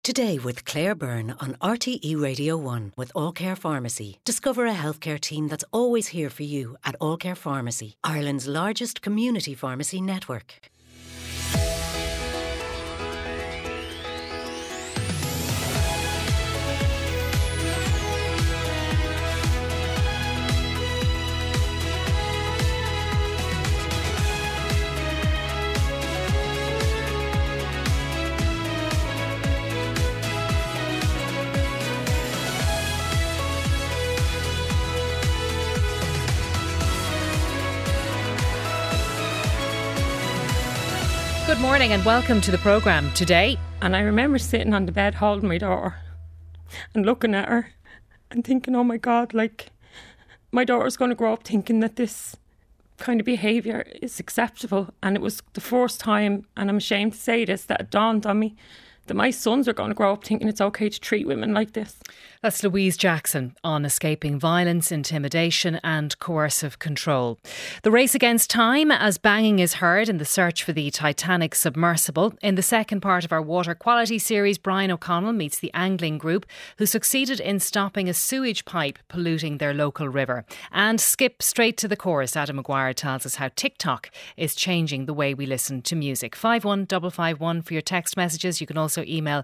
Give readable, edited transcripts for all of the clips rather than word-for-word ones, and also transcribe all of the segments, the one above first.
Today with Claire Byrne on RTE Radio 1 with All Care Pharmacy. Discover a healthcare team that's always here for you at All Care Pharmacy, Ireland's largest community pharmacy network. Good morning and welcome to the programme today. And I remember sitting on the bed holding my daughter and looking at her and thinking, oh my God, like my daughter's going to grow up thinking that this kind of behaviour is acceptable. And it was the first time, and I'm ashamed to say this, that it dawned on me that my sons are going to grow up thinking it's okay to treat women like this. That's Louise Jackson on escaping violence, intimidation and coercive control. The race against time as banging is heard in the search for the Titanic submersible. In the second part of our water quality series, Brian O'Connell meets the angling group who succeeded in stopping a sewage pipe polluting their local river. And skip straight to the chorus. Adam Maguire tells us how TikTok is changing the way we listen to music. 51551 for your text messages. You can also email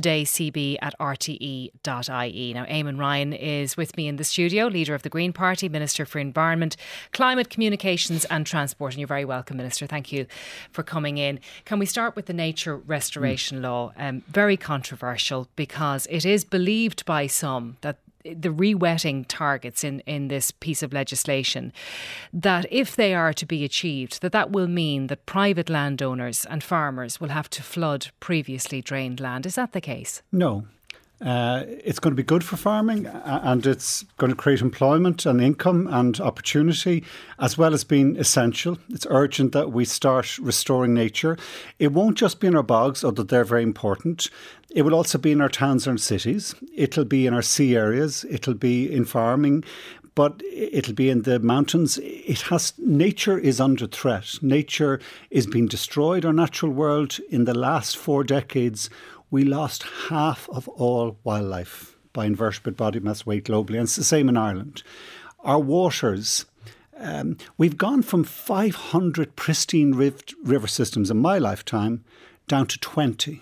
todayscb@rte.ie. Now, Eamon Ryan is with me in the studio, leader of the Green Party, Minister for Environment, Climate, Communications and Transport. And you're very welcome, Minister. Thank you for coming in. Can we start with the nature restoration law? Very controversial because it is believed by some that the re-wetting targets in this piece of legislation, that if they are to be achieved, that will mean that private landowners and farmers will have to flood previously drained land. Is that the case? No. It's going to be good for farming and it's going to create employment and income and opportunity, as well as being essential. It's urgent that we start restoring nature. It won't just be in our bogs, although they're very important. It will also be in our towns and cities. It'll be in our sea areas. It'll be in farming. But it'll be in the mountains. Nature is under threat. Nature is being destroyed. Our natural world, in the last 4 decades, we lost half of all wildlife by invertebrate body mass weight globally. And it's the same in Ireland. Our waters, we've gone from 500 pristine river systems in my lifetime down to 20.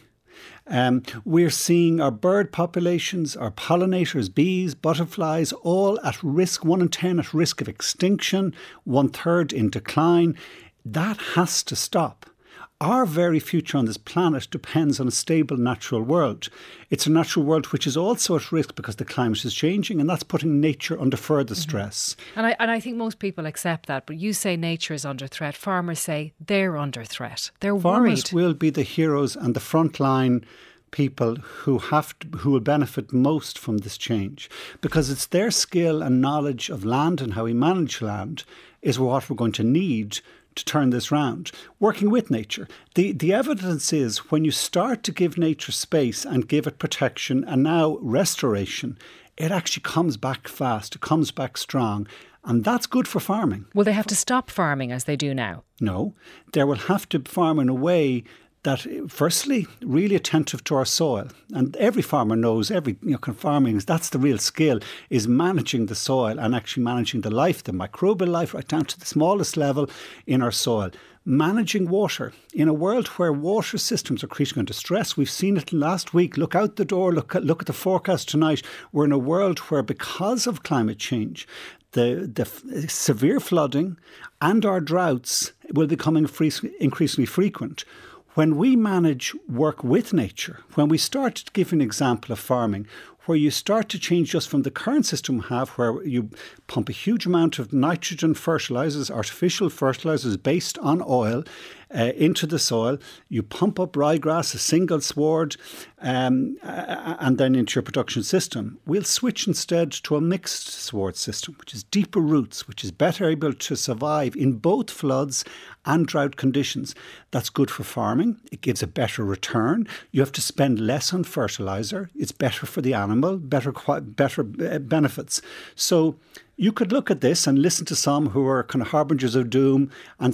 We're seeing our bird populations, our pollinators, bees, butterflies, all at risk, 1 in 10 at risk of extinction, 1/3 in decline. That has to stop. Our very future on this planet depends on a stable natural world. It's a natural world which is also at risk because the climate is changing, and that's putting nature under further stress. And I think most people accept that, but you say nature is under threat. Farmers say they're under threat. They're worried. Farmers will be the heroes and the frontline people who will benefit most from this change, because it's their skill and knowledge of land and how we manage land is what we're going to need to turn this round. Working with nature. The evidence is when you start to give nature space and give it protection and now restoration, it actually comes back fast, it comes back strong. And that's good for farming. Will they have to stop farming as they do now? No. They will have to farm in a way that, firstly, really attentive to our soil. And every farmer knows, farming, that's the real skill, is managing the soil and actually managing the life, the microbial life, right down to the smallest level in our soil. Managing water. In a world where water systems are creating under stress, we've seen it last week. Look out the door, look at the forecast tonight. We're in a world where, because of climate change, the severe flooding and our droughts will become increasingly frequent. When we work with nature, when we start to give an example of farming, where you start to change just from the current system we have, where you pump a huge amount of nitrogen fertilizers, artificial fertilizers based on oil, into the soil. You pump up ryegrass, a single sward, and then into your production system. We'll switch instead to a mixed sward system, which is deeper roots, which is better able to survive in both floods and drought conditions. That's good for farming. It gives a better return. You have to spend less on fertilizer. It's better for the animal, better benefits. So You could look at this and listen to some who are kind of harbingers of doom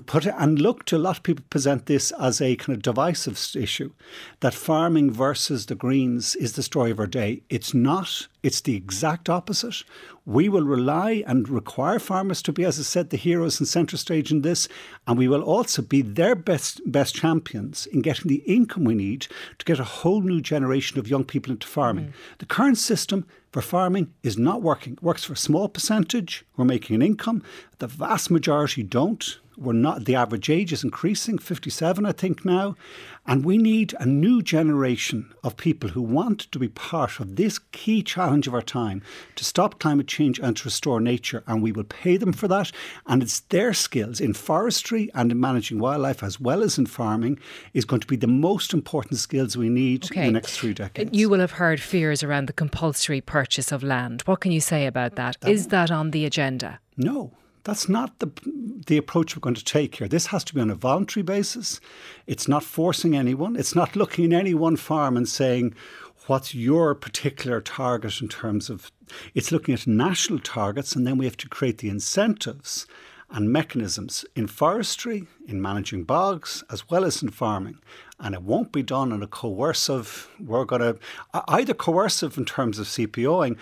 and look to a lot of people present this as a kind of divisive issue, that farming versus the Greens is the story of our day. It's not. It's the exact opposite. We will rely and require farmers to be, as I said, the heroes and centre stage in this, and we will also be their best champions in getting the income we need to get a whole new generation of young people into farming. The current system for farming is not working. It works for a small percentage who are making an income. The vast majority don't. We're not. The average age is increasing, 57 I think now. And we need a new generation of people who want to be part of this key challenge of our time, to stop climate change and to restore nature. And we will pay them for that. And it's their skills in forestry and in managing wildlife, as well as in farming, is going to be the most important skills we need in the next 3 decades. You will have heard fears around the compulsory purchase of land. What can you say about that? Is that on the agenda? No. That's not the approach we're going to take here. This has to be on a voluntary basis. It's not forcing anyone. It's not looking at any one farm and saying, what's your particular target in terms of... It's looking at national targets, and then we have to create the incentives and mechanisms in forestry, in managing bogs, as well as in farming. And it won't be done in a coercive, we're going to, either coercive in terms of CPOing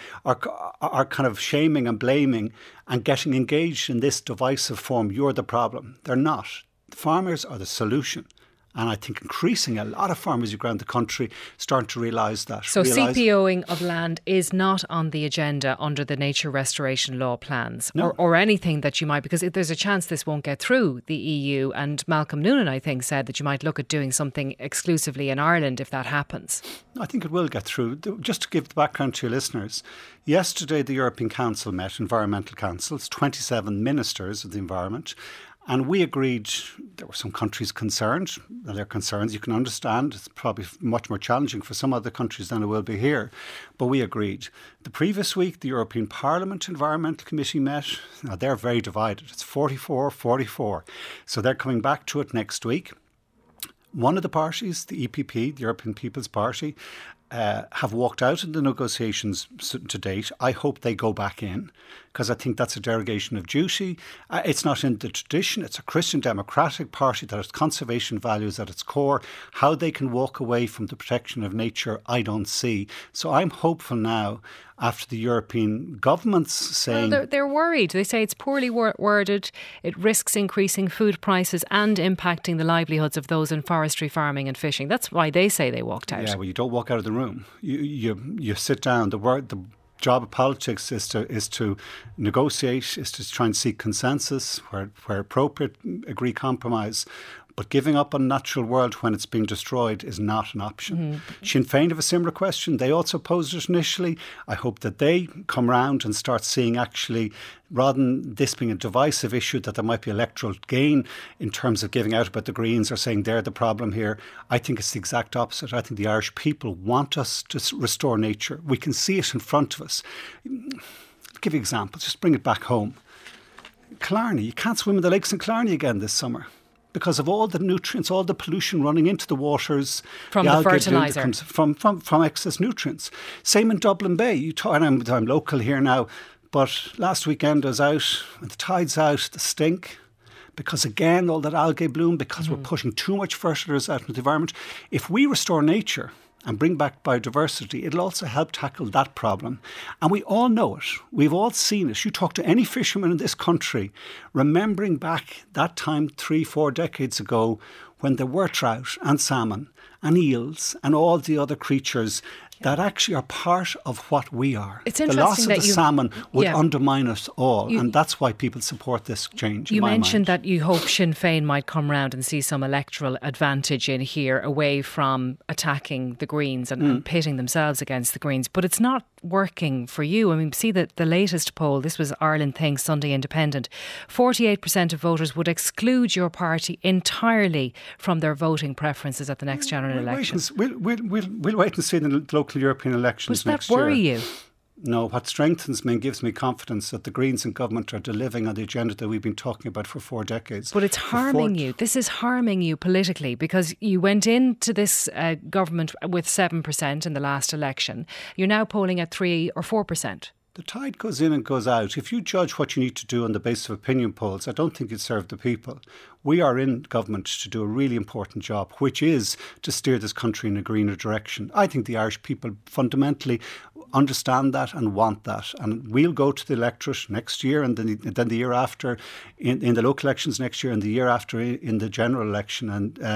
or kind of shaming and blaming and getting engaged in this divisive form, you're the problem. They're not. Farmers are the solution. And I think increasingly a lot of farmers around the country starting to realise that. So CPOing of land is not on the agenda under the nature restoration law plans, no. or anything that you might, because there's a chance this won't get through the EU. And Malcolm Noonan, I think, said that you might look at doing something exclusively in Ireland if that happens. I think it will get through. Just to give the background to your listeners, yesterday the European Council met, Environmental Councils, 27 ministers of the environment. And we agreed, there were some countries concerned, and their concerns you can understand. It's probably much more challenging for some other countries than it will be here. But we agreed. The previous week, the European Parliament Environmental Committee met. Now, they're very divided. It's 44-44. So they're coming back to it next week. One of the parties, the EPP, the European People's Party, have walked out of the negotiations to date. I hope they go back in, because I think that's a derogation of duty. It's not in the tradition. It's a Christian democratic party that has conservation values at its core. How they can walk away from the protection of nature, I don't see. So I'm hopeful now, after the European governments saying... Well, they're worried. They say it's poorly worded. It risks increasing food prices and impacting the livelihoods of those in forestry, farming and fishing. That's why they say they walked out. Yeah, well, you don't walk out of the room. You sit down. The job of politics is to negotiate, is to try and seek consensus, where appropriate, agree compromise. But giving up on the natural world when it's being destroyed is not an option. Sinn Féin have a similar question. They also posed it initially. I hope that they come round and start seeing, actually, rather than this being a divisive issue, that there might be electoral gain in terms of giving out about the Greens or saying they're the problem here. I think it's the exact opposite. I think the Irish people want us to restore nature. We can see it in front of us. I'll give you examples. Just bring it back home. Killarney. You can't swim in the lakes in Killarney again this summer, because of all the nutrients, all the pollution running into the waters. From the fertiliser. Comes from excess nutrients. Same in Dublin Bay. And I'm local here now, but last weekend I was out, and the tide's out, the stink, because again, all that algae bloom, because we're pushing too much fertilisers out into the environment. If we restore nature and bring back biodiversity, it'll also help tackle that problem. And we all know it. We've all seen it. You talk to any fisherman in this country, remembering back that time 3-4 decades ago, when there were trout and salmon and eels and all the other creatures that actually are part of what we are. It's the loss of the salmon would undermine us all, and that's why people support this change. You mentioned that you hope Sinn Féin might come round and see some electoral advantage in here, away from attacking the Greens and pitting themselves against the Greens. But it's not working for you. I mean, see the latest poll. This was Ireland Thinks, Sunday Independent. 48% of voters would exclude your party entirely from their voting preferences at the next general election. We'll wait and see the local European elections next year. Does that worry you? No, what strengthens me and gives me confidence that the Greens in government are delivering on the agenda that we've been talking about for 4 decades. But it's harming you. This is harming you politically, because you went into this government with 7% in the last election. You're now polling at 3 or 4%. The tide goes in and goes out. If you judge what you need to do on the basis of opinion polls, I don't think you'd serve the people. We are in government to do a really important job, which is to steer this country in a greener direction. I think the Irish people fundamentally understand that and want that. And we'll go to the electorate next year and then the year after in the local elections next year and the year after in the general election.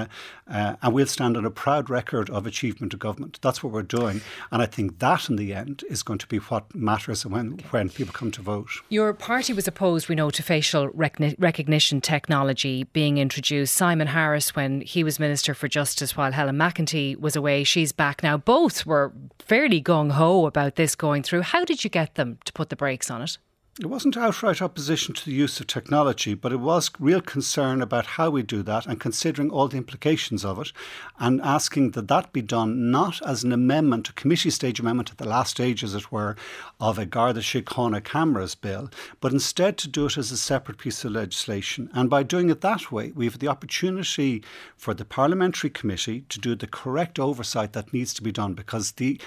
And we'll stand on a proud record of achievement of government. That's what we're doing. And I think that in the end is going to be what matters when people come to vote. Your party was opposed, we know, to facial recognition technology being introduced. Simon Harris, when he was Minister for Justice while Helen McEntee was away, she's back now. Both were fairly gung-ho about this going through. How did you get them to put the brakes on it? It wasn't outright opposition to the use of technology, but it was real concern about how we do that and considering all the implications of it and asking that that be done not as an amendment, a committee stage amendment at the last stage, as it were, of a Garda Síochána cameras bill, but instead to do it as a separate piece of legislation. And by doing it that way, we have the opportunity for the Parliamentary Committee to do the correct oversight that needs to be done, because the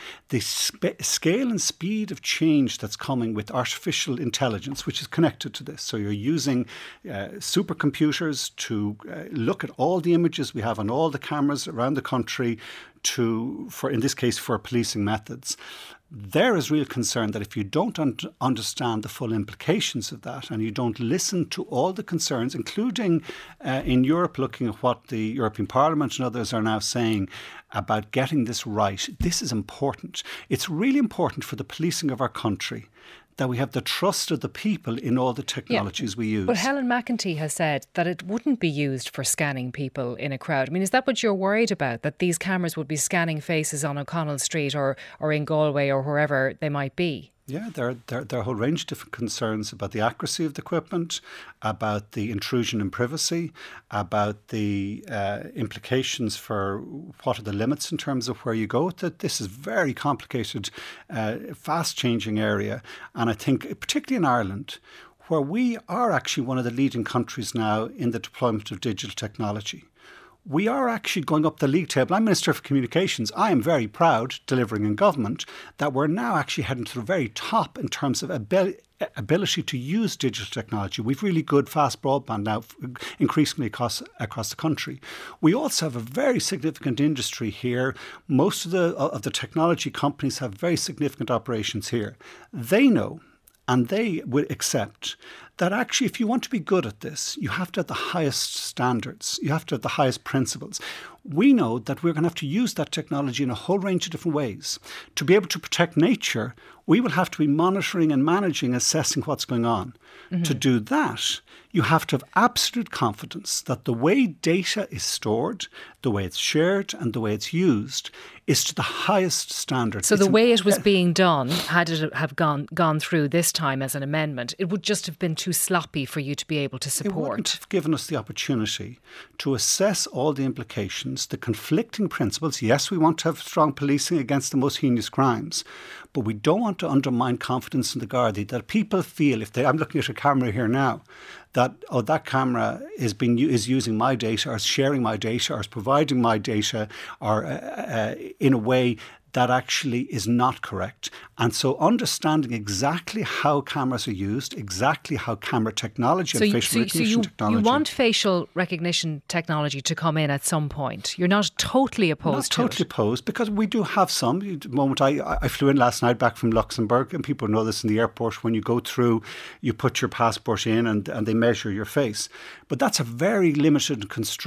scale and speed of change that's coming with artificial intelligence, which is connected to this. So you're using supercomputers to look at all the images we have on all the cameras around the country in this case, for policing methods. There is real concern that if you don't understand the full implications of that and you don't listen to all the concerns, including in Europe, looking at what the European Parliament and others are now saying about getting this right, this is important. It's really important for the policing of our country that we have the trust of the people in all the technologies we use. But Helen McEntee has said that it wouldn't be used for scanning people in a crowd. I mean, is that what you're worried about, that these cameras would be scanning faces on O'Connell Street or in Galway or wherever they might be? Yeah, there are a whole range of different concerns about the accuracy of the equipment, about the intrusion in privacy, about the implications for what are the limits in terms of where you go with it. This is a very complicated, fast-changing area. And I think, particularly in Ireland, where we are actually one of the leading countries now in the deployment of digital technology, we are actually going up the league table. I'm Minister for Communications. I am very proud, delivering in government, that we're now actually heading to the very top in terms of ability to use digital technology. We've really good fast broadband now, increasingly across the country. We also have a very significant industry here. Most of the technology companies have very significant operations here. They know, and they will accept, that actually if you want to be good at this, you have to have the highest standards. You have to have the highest principles. We know that we're going to have to use that technology in a whole range of different ways. To be able to protect nature, we will have to be monitoring and managing, assessing what's going on. Mm-hmm. To do that, you have to have absolute confidence that the way data is stored, the way it's shared and the way it's used is to the highest standard. So the way it was being done, had it have gone through this time as an amendment, it would just have been too sloppy for you to be able to support. It wouldn't have given us the opportunity to assess all the implications, the conflicting principles. Yes, we want to have strong policing against the most heinous crimes, but we don't want to undermine confidence in the Gardaí, that people feel, I'm looking at a camera here now, that that camera is using my data, or is sharing my data, or is providing my data, or in a way that actually is not correct. And so understanding exactly how cameras are used, exactly how camera technology and facial recognition technology... You want facial recognition technology to come in at some point. You're not totally opposed to it. Not totally opposed, because we do have some. The moment I flew in last night back from Luxembourg, and people know this in the airport, when you go through, you put your passport in and they measure your face. But that's a very limited and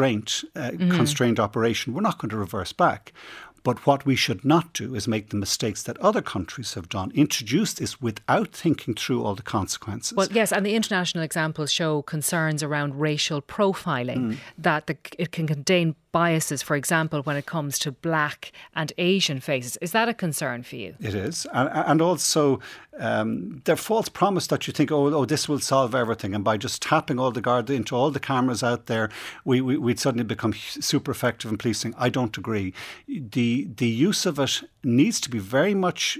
constrained operation. We're not going to reverse back. But what we should not do is make the mistakes that other countries have done. Introduce this without thinking through all the consequences. Well, yes, and the international examples show concerns around racial profiling, that it can contain biases, for example, when it comes to black and Asian faces. Is that a concern for you? It is. And also, their false promise that you think, this will solve everything. And by just tapping all the Garda into all the cameras out there, we'd suddenly become super effective in policing. I don't agree. The use of it needs to be very much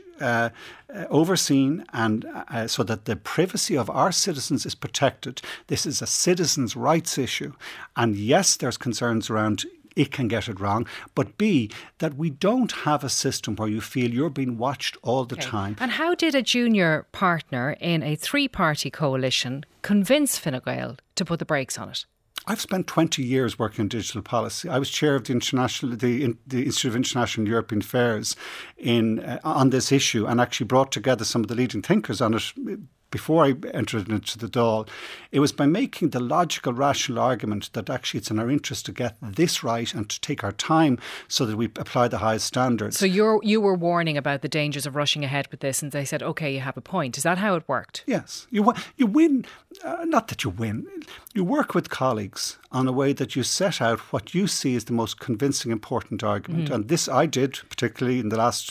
overseen, and so that the privacy of our citizens is protected. This is a citizens' rights issue. And yes, there's concerns around it can get it wrong. But B, that we don't have a system where you feel you're being watched all the time. And how did a junior partner in a three-party coalition convince Fine Gael to put the brakes on it? I've spent 20 years working in digital policy. I was chair of the Institute of International and European Affairs on this issue, and actually brought together some of the leading thinkers on it before I entered into the Dáil. It was by making the logical, rational argument that actually it's in our interest to get this right and to take our time so that we apply the highest standards. So you were warning about the dangers of rushing ahead with this, and they said, OK, you have a point. Is that how it worked? Yes. You win, not that you win. You work with colleagues on a way that you set out what you see as the most convincing, important argument. And this I did, particularly in the last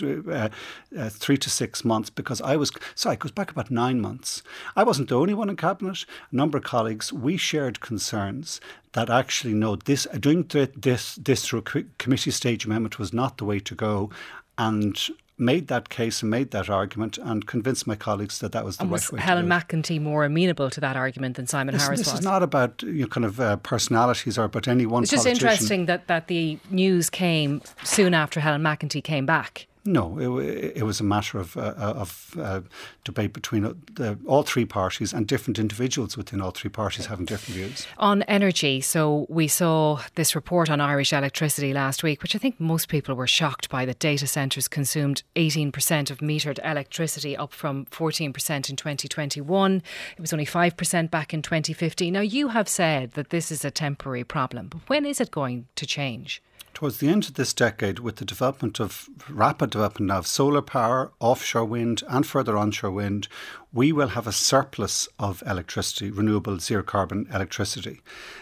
3 to 6 months, because it goes back about 9 months. I wasn't the only one in Cabinet. A number of colleagues, we shared concerns that actually, no, doing this through a committee stage amendment was not the way to go, and made that case and made that argument and convinced my colleagues that was the right way to go. Was Helen McEntee more amenable to that argument than Simon Harris was? This is not about personalities or about any one politician. It's just interesting that the news came soon after Helen McEntee came back. No, it was a matter of debate between all three parties and different individuals within all three parties having different views. On energy, so we saw this report on Irish electricity last week, which I think most people were shocked by, that data centres consumed 18% of metered electricity, up from 14% in 2021. It was only 5% back in 2015. Now, you have said that this is a temporary problem, but when is it going to change? Towards the end of this decade, with the rapid development of solar power, offshore wind and further onshore wind, we will have a surplus of electricity, renewable zero carbon electricity.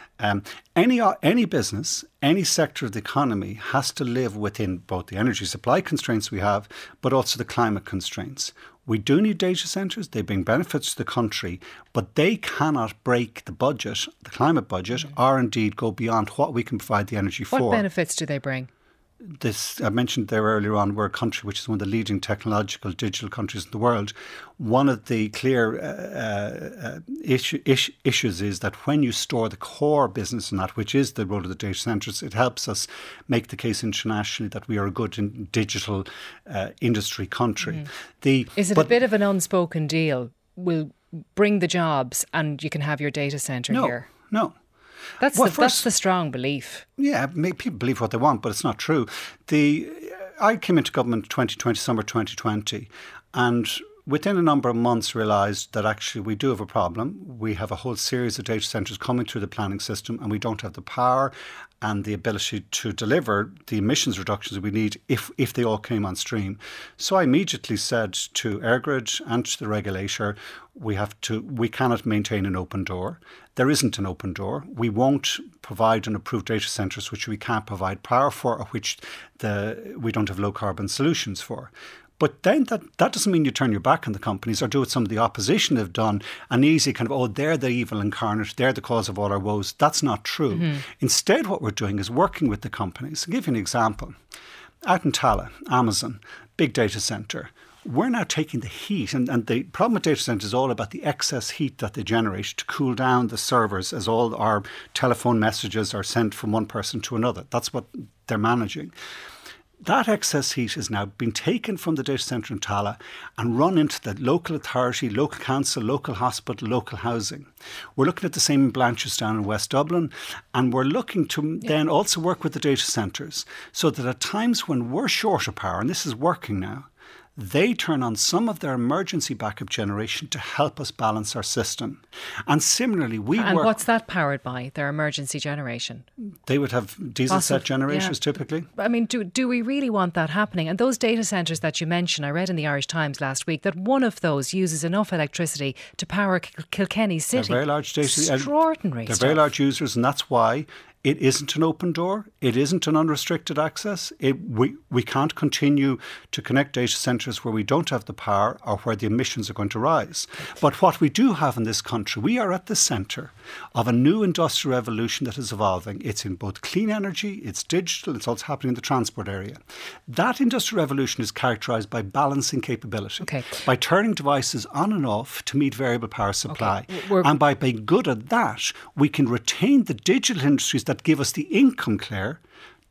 Any business, any sector of the economy has to live within both the energy supply constraints we have, but also the climate constraints. We do need data centres. They bring benefits to the country, but they cannot break the budget, the climate budget, or indeed go beyond what we can provide the energy for. What benefits do they bring? I mentioned there earlier on, we're a country which is one of the leading technological digital countries in the world. One of the clear issues is that when you store the core business in that, which is the role of the data centres, it helps us make the case internationally that we are a good digital industry country. Is it a bit of an unspoken deal? We'll bring the jobs and you can have your data centre here? No. That's the strong belief. Yeah, people believe what they want, but it's not true. I came into government summer 2020, and within a number of months realised that actually we do have a problem. We have a whole series of data centres coming through the planning system, and we don't have the power and the ability to deliver the emissions reductions we need if they all came on stream. So I immediately said to EirGrid and to the regulator, we cannot maintain an open door. There isn't an open door. We won't provide and approve data centres which we can't provide power for, or which we don't have low carbon solutions for. But then that doesn't mean you turn your back on the companies or do what some of the opposition have done, an easy they're the evil incarnate, they're the cause of all our woes. That's not true. Mm-hmm. Instead, what we're doing is working with the companies. I'll give you an example. Out in Tallaght, Amazon, big data centre. We're now taking the heat, and the problem with data centres is all about the excess heat that they generate to cool down the servers as all our telephone messages are sent from one person to another. That's what they're managing. That excess heat has now been taken from the data centre in Tallaght and run into the local authority, local council, local hospital, local housing. We're looking at the same in Blanchardstown in West Dublin, and we're looking to then also work with the data centres so that at times when we're short of power, and this is working now, they turn on some of their emergency backup generation to help us balance our system. And similarly, what's that powered by, their emergency generation? They would have diesel set generators typically. I mean, do we really want that happening? And those data centres that you mentioned, I read in the Irish Times last week that one of those uses enough electricity to power Kilkenny City. They're very large data. Extraordinary They're stuff. very large users, and that's why it isn't an open door. It isn't an unrestricted access. We can't continue to connect data centres where we don't have the power or where the emissions are going to rise. But what we do have in this country, we are at the centre of a new industrial revolution that is evolving. It's in both clean energy, it's digital, it's also happening in the transport area. That industrial revolution is characterised by balancing capability, by turning devices on and off to meet variable power supply. And by being good at that, we can retain the digital industries that give us the income, Claire,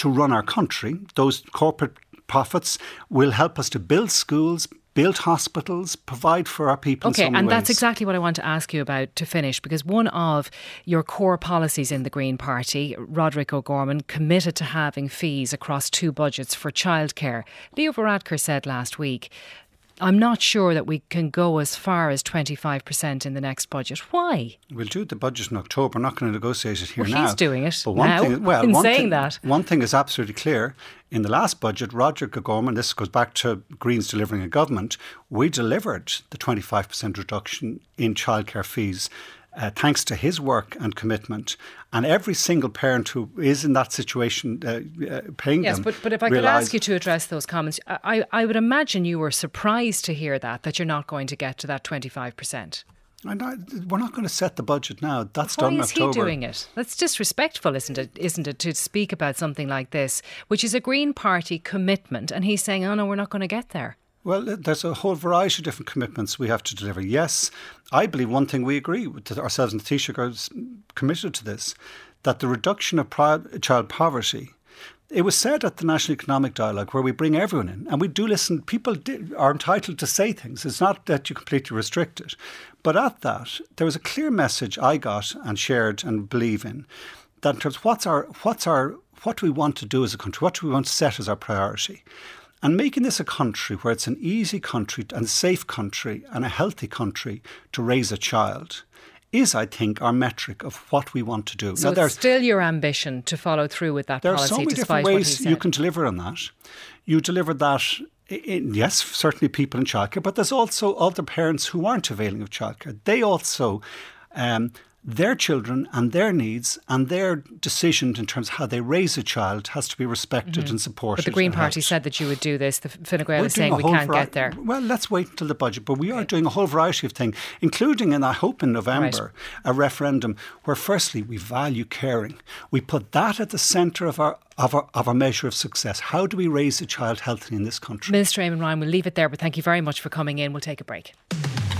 to run our country. Those corporate profits will help us to build schools, build hospitals, provide for our people in so many and ways. That's exactly what I want to ask you about to finish, because one of your core policies in the Green Party, Roderick O'Gorman, committed to halving fees across 2 budgets for childcare. Leo Varadkar said last week, I'm not sure that we can go as far as 25% in the next budget. Why? We'll do the budget in October. I'm not going to negotiate it here now. He's doing it but one thing, that. One thing is absolutely clear. In the last budget, Roderick O'Gorman, this goes back to Greens delivering a government, we delivered the 25% reduction in childcare fees. Thanks to his work and commitment. And every single parent who is in that situation paying them. Yes, but if I could ask you to address those comments, I would imagine you were surprised to hear that you're not going to get to that 25%. We're not going to set the budget now. That's done in October. Why is he doing it? That's disrespectful, isn't it, to speak about something like this, which is a Green Party commitment, and he's saying, oh no, we're not going to get there. Well, there's a whole variety of different commitments we have to deliver. Yes, I believe one thing we agree with ourselves and the Taoiseach are committed to this, that the reduction of child poverty, it was said at the National Economic Dialogue where we bring everyone in and we do listen. People are entitled to say things. It's not that you completely restrict it. But at that, there was a clear message I got and shared and believe in, that in terms of what do we want to do as a country? What do we want to set as our priority? And making this a country where it's an easy country and safe country and a healthy country to raise a child is, I think, our metric of what we want to do. So it's still your ambition to follow through with that policy. There are so many different ways you can deliver on that. You deliver that yes, certainly people in childcare, but there's also other parents who aren't availing of childcare. They also their children and their needs and their decision in terms of how they raise a child has to be respected and supported. But the Green Party said that you would do this. The Fine Gael is saying we can't get there. Well, let's wait until the budget. But we are doing a whole variety of things, including, and I hope in November, a referendum where firstly we value caring. We put that at the centre of our measure of success. How do we raise a child healthily in this country? Minister Eamon Ryan, we'll leave it there, but thank you very much for coming in. We'll take a break.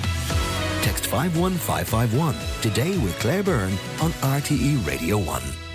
Text 51551 today with Claire Byrne on RTE Radio 1.